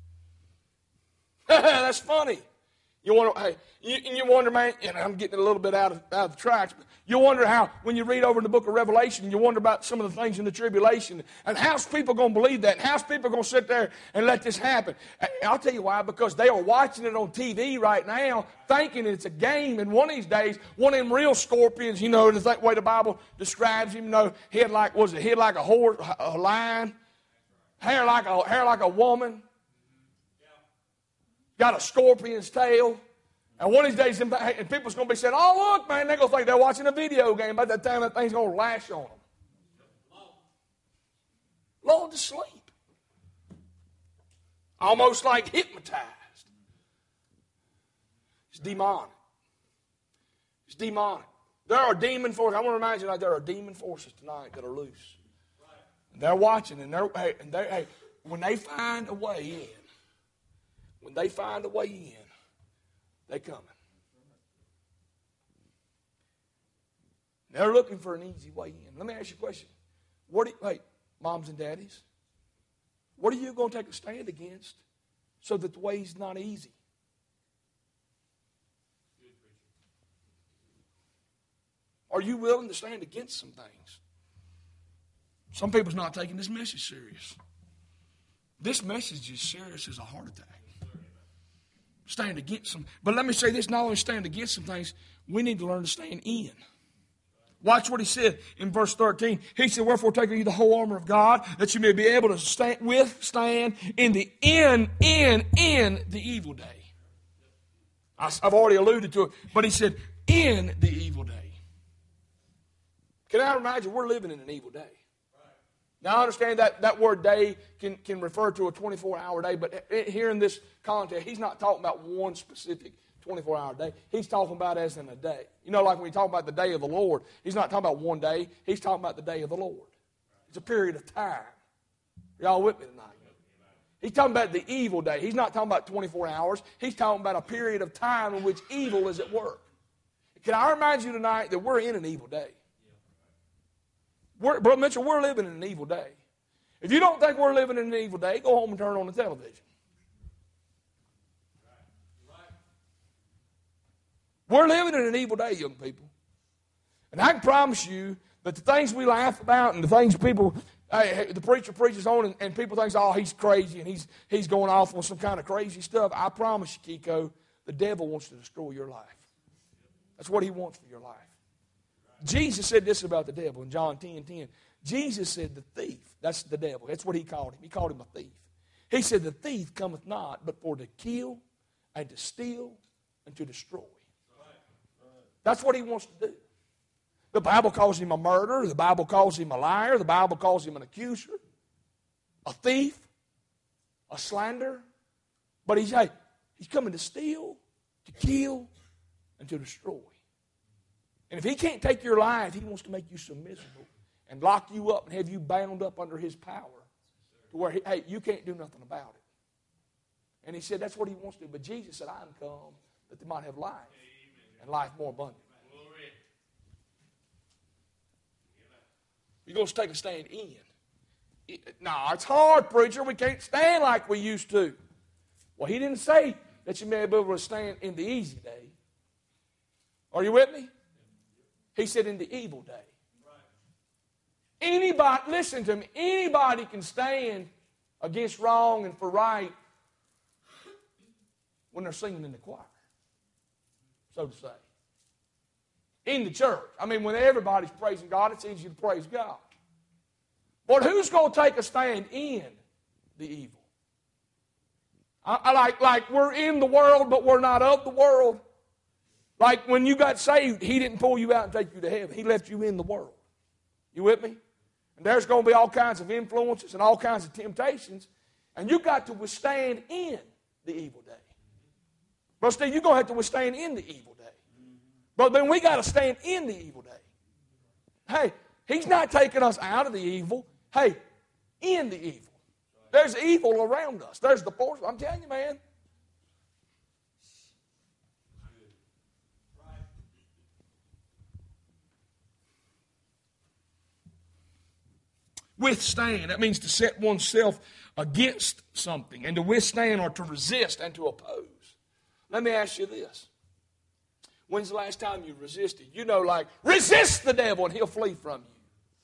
That's funny. You wonder, hey, you, you wonder, man, and I'm getting a little bit out of, out of the tracks, but you wonder how, when you read over in the book of Revelation, you wonder about some of the things in the tribulation, and how's people going to believe that, and how's people going to sit there and let this happen? And I'll tell you why, because they are watching it on T V right now, thinking it's a game, and one of these days, one of them real scorpions, you know, the way the Bible describes him, you know, head like, was it, head like a horse, a lion, hair like a, hair like a woman, got a scorpion's tail. And one of these days, and people's going to be saying, oh, look, man, they're going to think they're watching a video game. By that time, that thing's going to lash on them. Lulled to sleep. Almost like hypnotized. It's demonic. It's demonic. There are demon forces. I want to remind you that there are demon forces tonight that are loose. And they're watching, and they're, hey, and they, hey, when they find a way in, when they find a way in, they coming. They're looking for an easy way in. Let me ask you a question. What do you, hey, moms and daddies, what are you going to take a stand against so that the way's not easy? Are you willing to stand against some things? Some people's not taking this message serious. This message is serious as a heart attack. Stand against some. But let me say this, not only stand against some things, we need to learn to stand in. Watch what he said in verse thirteen. He said, wherefore take you the whole armor of God, that you may be able to stand, withstand in the in, in, in the evil day. I've already alluded to it, but he said, in the evil day. Can I remind you, we're living in an evil day. Now, I understand that that word day can, can refer to a twenty-four hour day, but here in this context, he's not talking about one specific twenty-four hour day. He's talking about as in a day. You know, like when we talk about the day of the Lord, he's not talking about one day. He's talking about the day of the Lord. It's a period of time. Y'all with me tonight? He's talking about the evil day. He's not talking about twenty-four hours. He's talking about a period of time in which evil is at work. Can I remind you tonight that we're in an evil day? We're, Brother Mitchell, we're living in an evil day. If you don't think we're living in an evil day, go home and turn on the television. We're living in an evil day, young people. And I can promise you that the things we laugh about and the things people, hey, the preacher preaches on and, and people think, oh, he's crazy and he's, he's going off on some kind of crazy stuff. I promise you, Kiko, the devil wants to destroy your life. That's what he wants for your life. Jesus said this about the devil in John ten ten. Jesus said the thief, that's the devil. That's what he called him. He called him a thief. He said the thief cometh not but for to kill and to steal and to destroy. That's what he wants to do. The Bible calls him a murderer. The Bible calls him a liar. The Bible calls him an accuser, a thief, a slanderer. But he's, hey, he's coming to steal, to kill, and to destroy. And if he can't take your life, he wants to make you so miserable and lock you up and have you bound up under his power to where, he, hey, you can't do nothing about it. And he said that's what he wants to do. But Jesus said, I am come that they might have life and life more abundant. You're going to take a stand in. It, no, it's hard, preacher. We can't stand like we used to. Well, he didn't say that you may be able to stand in the easy day. Are you with me? He said in the evil day. Anybody, listen to me, anybody can stand against wrong and for right when they're singing in the choir, so to say. In the church. I mean, when everybody's praising God, it's easy to praise God. But who's going to take a stand in the evil? I, I like, like we're in the world, but we're not of the world. Like when you got saved, he didn't pull you out and take you to heaven. He left you in the world. You with me? And there's going to be all kinds of influences and all kinds of temptations. And you got to withstand in the evil day. But Steve, you're going to have to withstand in the evil day. But then we got to stand in the evil day. Hey, he's not taking us out of the evil. Hey, in the evil. There's evil around us. There's the force. I'm telling you, man. Withstand. That means to set oneself against something. And to withstand or to resist and to oppose. Let me ask you this. When's the last time you resisted? You know, like, resist the devil and he'll flee from you.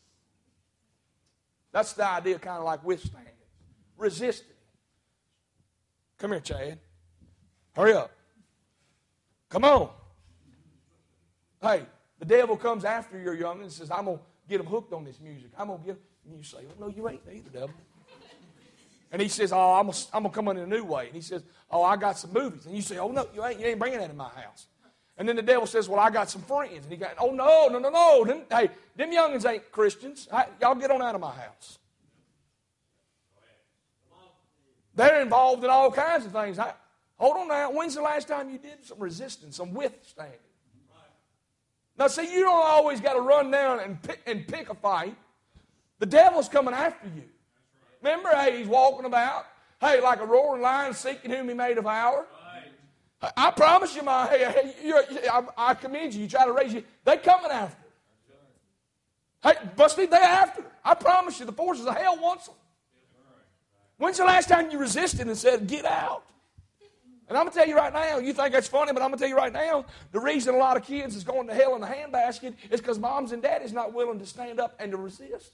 That's the idea, kind of like withstanding. Resist it. Come here, Chad. Hurry up. Come on. Hey, the devil comes after your young and says, I'm going to get them hooked on this music. I'm going to get them. And you say, well, no, you ain't either, devil. And he says, oh, I'm going to I'm gonna come in a new way. And he says, oh, I got some movies. And you say, oh, no, you ain't, you ain't bringing that in my house. And then the devil says, well, I got some friends. And he got, oh, no, no, no, no. Them, hey, them youngins ain't Christians. I, y'all get on out of my house. They're involved in all kinds of things. I, hold on now. When's the last time you did some resistance, some withstanding? Now, see, you don't always got to run down and pick, and pick a fight. The devil's coming after you. Remember, hey, he's walking about, hey, like a roaring lion seeking whom he may devour. I, I promise you, my, hey, hey you're, I, I commend you. You try to raise you. They coming after. Hey, but Steve, they're after. I promise you, the forces of hell wants them. When's the last time you resisted and said, get out? And I'm going to tell you right now, you think that's funny, but I'm going to tell you right now, the reason a lot of kids is going to hell in a handbasket is because moms and daddies not willing to stand up and to resist.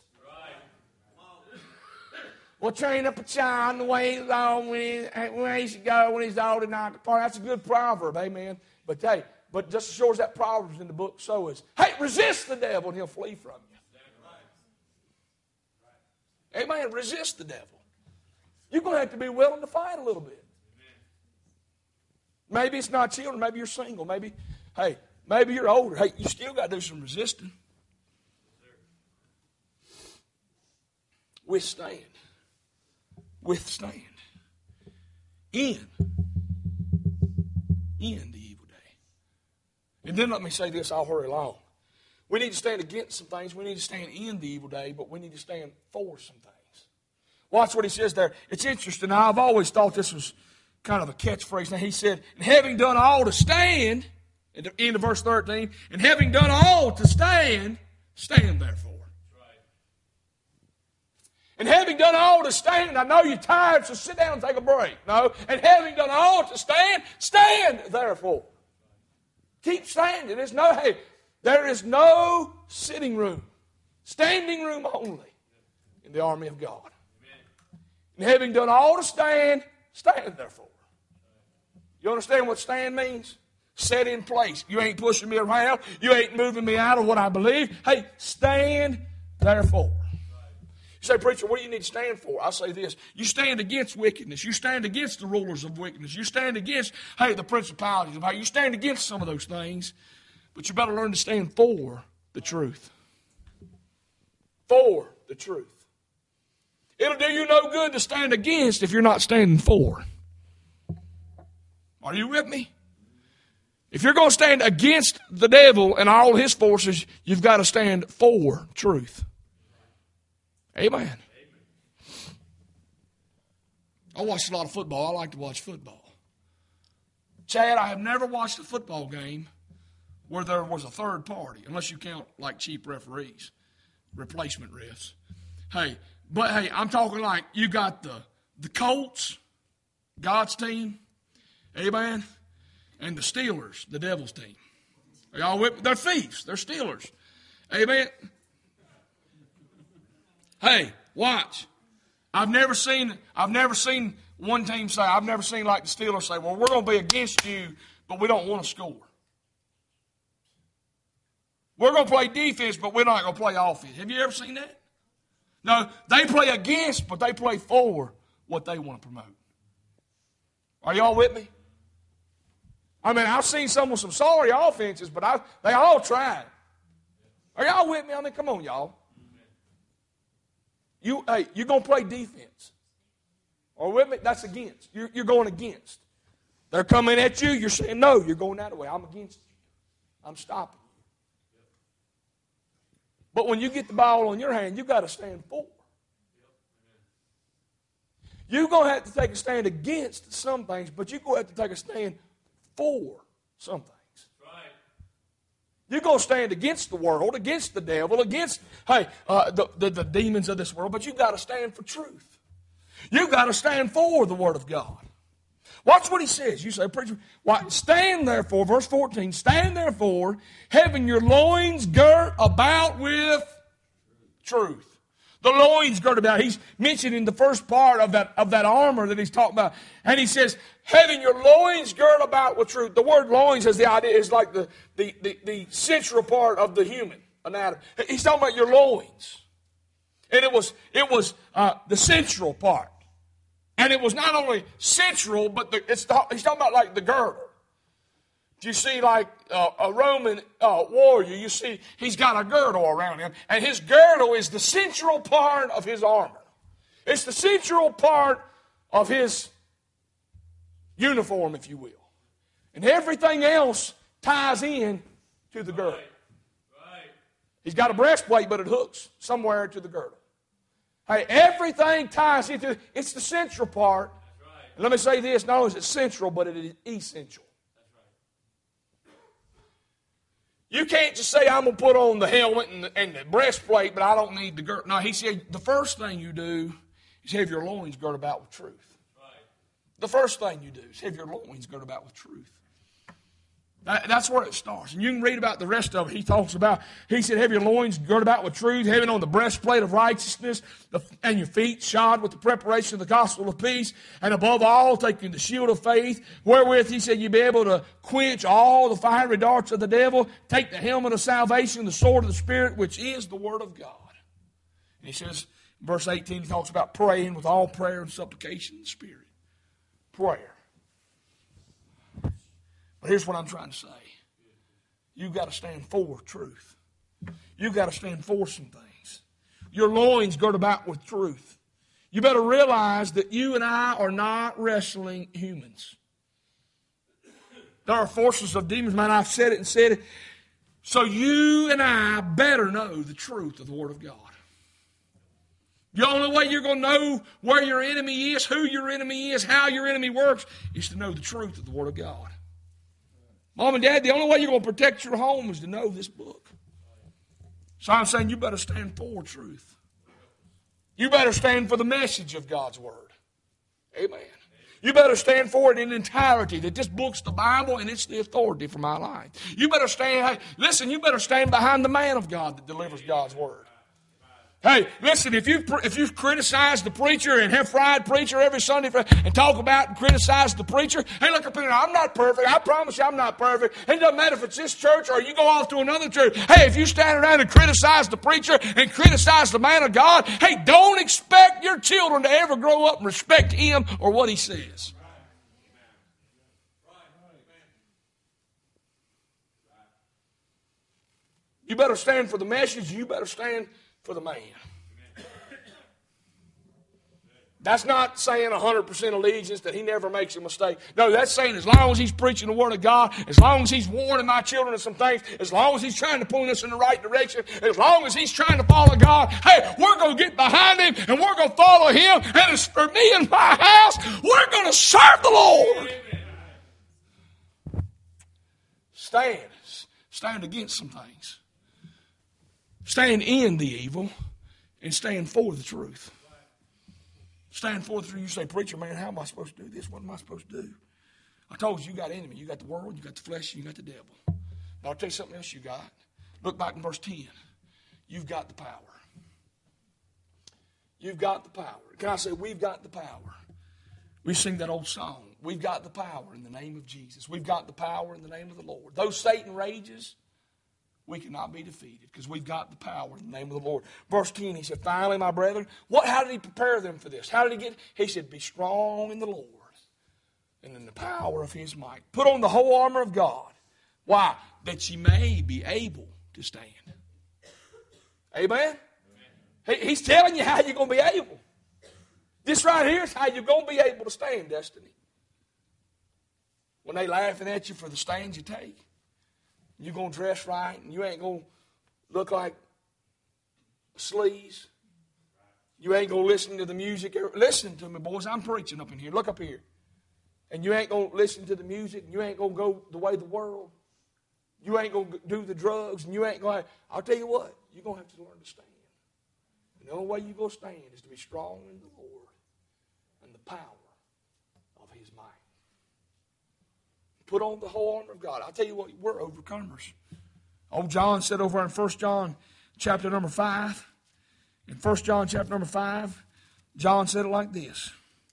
Well, train up a child in the way he's on when he, when he should go when he's old and not depart. That's a good proverb, amen. But hey, but just as sure as that proverb's in the book, so is, hey, resist the devil and he'll flee from you. Amen. Resist the devil. You're going to have to be willing to fight a little bit. Maybe it's not children. Maybe you're single. Maybe, hey, maybe you're older. Hey, you still got to do some resisting. Withstand. Withstand. In. In the evil day. And then let me say this, I'll hurry along. We need to stand against some things. We need to stand in the evil day, but we need to stand for some things. Watch what he says there. It's interesting. Now, I've always thought this was kind of a catchphrase. Now, he said, and having done all to stand, at the end of verse thirteen, and having done all to stand, stand therefore. And having done all to stand, I know you're tired, so sit down and take a break. No. And having done all to stand, stand therefore. Keep standing. There's no, hey, there is no sitting room, standing room only in the army of God. And having done all to stand, stand therefore. You understand what stand means? Set in place. You ain't pushing me around. You ain't moving me out of what I believe. Hey, stand therefore. You say, preacher, what do you need to stand for? I say this. You stand against wickedness. You stand against the rulers of wickedness. You stand against, hey, the principalities of hell. You stand against some of those things. But you better learn to stand for the truth. For the truth. It'll do you no good to stand against if you're not standing for. Are you with me? If you're going to stand against the devil and all his forces, you've got to stand for truth. Amen. I watched a lot of football. I like to watch football. Chad, I have never watched a football game where there was a third party, unless you count like cheap referees, replacement refs. Hey, but hey, I'm talking like you got the, the Colts, God's team, amen, and the Steelers, the devil's team. Are y'all with me? They're thieves. They're stealers. Amen. Hey, watch. I've never seen I've never seen one team say, I've never seen like the Steelers say, well, we're going to be against you, but we don't want to score. We're going to play defense, but we're not going to play offense. Have you ever seen that? No, they play against, but they play for what they want to promote. Are y'all with me? I mean, I've seen some with some sorry offenses, but I, they all tried. Are y'all with me? I mean, come on, y'all. You, hey, you're going to play defense. Or with me? That's against. You're, you're going against. They're coming at you. You're saying, no, you're going that way. I'm against you. I'm stopping you. But when you get the ball on your hand, you've got to stand for. You're going to have to take a stand against some things, but you're going to have to take a stand for some things. You're going to stand against the world, against the devil, against, hey, uh, the, the, the demons of this world, but you've got to stand for truth. You've got to stand for the Word of God. Watch what he says. You say, preacher, why, stand therefore, verse fourteen, stand therefore, having your loins girt about with truth. The loins girt about. He's mentioned in the first part of that, of that armor that he's talking about. And he says, having your loins girt about with truth. The word loins has the idea, is like the, the, the, the central part of the human anatomy. He's talking about your loins. And it was, it was uh, the central part. And it was not only central, but the, it's the, he's talking about like the girdle. You see like uh, a Roman uh, warrior, you see he's got a girdle around him. And his girdle is the central part of his armor. It's the central part of his uniform, if you will. And everything else ties in to the girdle. He's got a breastplate, but it hooks somewhere to the girdle. Hey, everything ties into, it's the central part. Right. And let me say this, not only is it central, but it is essential. Right. You can't just say, I'm going to put on the helmet and the, and the breastplate, but I don't need the girdle. No, he said, the first thing you do is have your loins girt about with truth. Right. The first thing you do is have your loins girt about with truth. That, that's where it starts. And you can read about the rest of it. He talks about, he said, have your loins girt about with truth, having on the breastplate of righteousness, the, and your feet shod with the preparation of the gospel of peace, and above all, taking the shield of faith, wherewith, he said, you'll be able to quench all the fiery darts of the devil, take the helmet of salvation, the sword of the Spirit, which is the Word of God. And he says, in verse eighteen, he talks about praying with all prayer and supplication in the Spirit. Prayer. But here's what I'm trying to say. You've got to stand for truth. You've got to stand for some things. Your loins girt about with truth. You better realize that you and I are not wrestling humans. There are forces of demons. Man, I've said it and said it. So you and I better know the truth of the Word of God. The only way you're going to know where your enemy is, who your enemy is, how your enemy works, is to know the truth of the Word of God. Mom and Dad, the only way you're going to protect your home is to know this book. So I'm saying you better stand for truth. You better stand for the message of God's Word. Amen. You better stand for it in entirety, that this book's the Bible and it's the authority for my life. You better stand, hey, listen, you better stand behind the man of God that delivers God's Word. Hey, listen, if you if you criticize the preacher and have fried preacher every Sunday and talk about and criticize the preacher, hey, look up here, I'm not perfect. I promise you I'm not perfect. It doesn't matter if it's this church or you go off to another church. Hey, if you stand around and criticize the preacher and criticize the man of God, hey, don't expect your children to ever grow up and respect him or what he says. You better stand for the message. You better stand for the man. That's not saying one hundred percent allegiance, that he never makes a mistake. No, that's saying as long as he's preaching the Word of God, as long as he's warning my children of some things, as long as he's trying to point us in the right direction, as long as he's trying to follow God, hey, we're going to get behind him and we're going to follow him. And as for me and my house, we're going to serve the Lord. Stand. Stand against some things. Stand in the evil and stand for the truth. Stand for the truth. You say, preacher, man, how am I supposed to do this? What am I supposed to do? I told you, you got enemy. You got the world, you got the flesh, you got the devil. But I'll tell you something else you got. Look back in verse ten. You've got the power. You've got the power. Can I say, we've got the power? We sing that old song. We've got the power in the name of Jesus. We've got the power in the name of the Lord. Though Satan rages, we cannot be defeated because we've got the power in the name of the Lord. Verse ten, he said, finally, my brethren, what? How did he prepare them for this? How did he get? He said, be strong in the Lord and in the power of his might. Put on the whole armor of God. Why? That ye may be able to stand. Amen? Amen. He's telling you how you're going to be able. This right here is how you're going to be able to stand, Destiny. When they laughing at you for the stands you take, you're going to dress right, and you ain't going to look like sleaze. You ain't going to listen to the music. Listen to me, boys. I'm preaching up in here. Look up here. And you ain't going to listen to the music, and you ain't going to go the way of the world. You ain't going to do the drugs, and you ain't going to... I'll tell you what. You're going to have to learn to stand. And the only way you're going to stand is to be strong in the Lord and the power of his might. Put on the whole armor of God. I'll tell you what, we're overcomers. Old John said over in First John chapter number five, in First John chapter number five, John said it like this.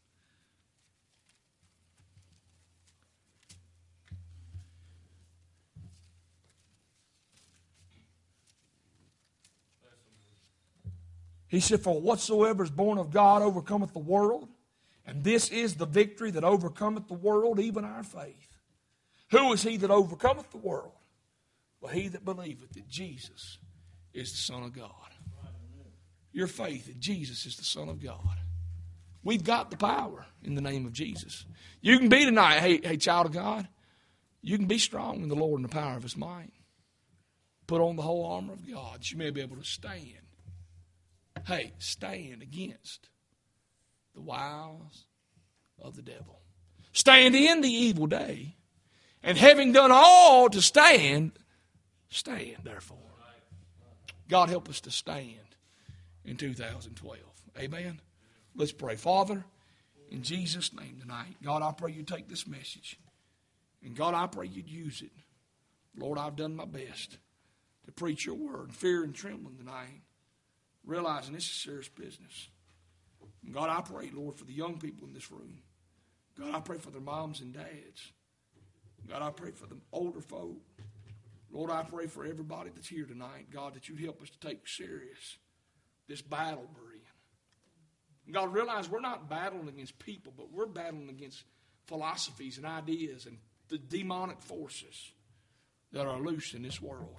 He said, for whatsoever is born of God overcometh the world, and this is the victory that overcometh the world, even our faith. Who is he that overcometh the world? Well, he that believeth that Jesus is the Son of God. Your faith that Jesus is the Son of God. We've got the power in the name of Jesus. You can be tonight, hey, hey, child of God, you can be strong in the Lord and the power of his might. Put on the whole armor of God that you may be able to stand. Hey, stand against the wiles of the devil. Stand in the evil day. And having done all to stand, stand therefore. God help us to stand in two thousand twelve. Amen. Let's pray. Father, in Jesus' name tonight, God, I pray you take this message. And God, I pray you'd use it. Lord, I've done my best to preach your word. Fear and trembling tonight. Realizing this is serious business. And God, I pray, Lord, for the young people in this room. God, I pray for their moms and dads. God, I pray for the older folk. Lord, I pray for everybody that's here tonight, God, that you'd help us to take serious this battle we're in. God, realize we're not battling against people, but we're battling against philosophies and ideas and the demonic forces that are loose in this world.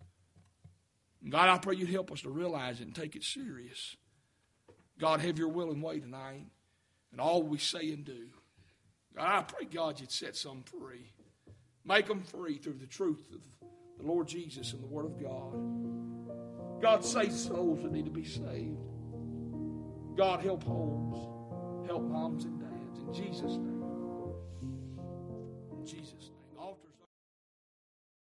And God, I pray you'd help us to realize it and take it serious. God, have your will and way tonight and all we say and do. God, I pray, God, you'd set some free. Make them free through the truth of the Lord Jesus and the Word of God. God, save souls that need to be saved. God, help homes. Help moms and dads. In Jesus' name.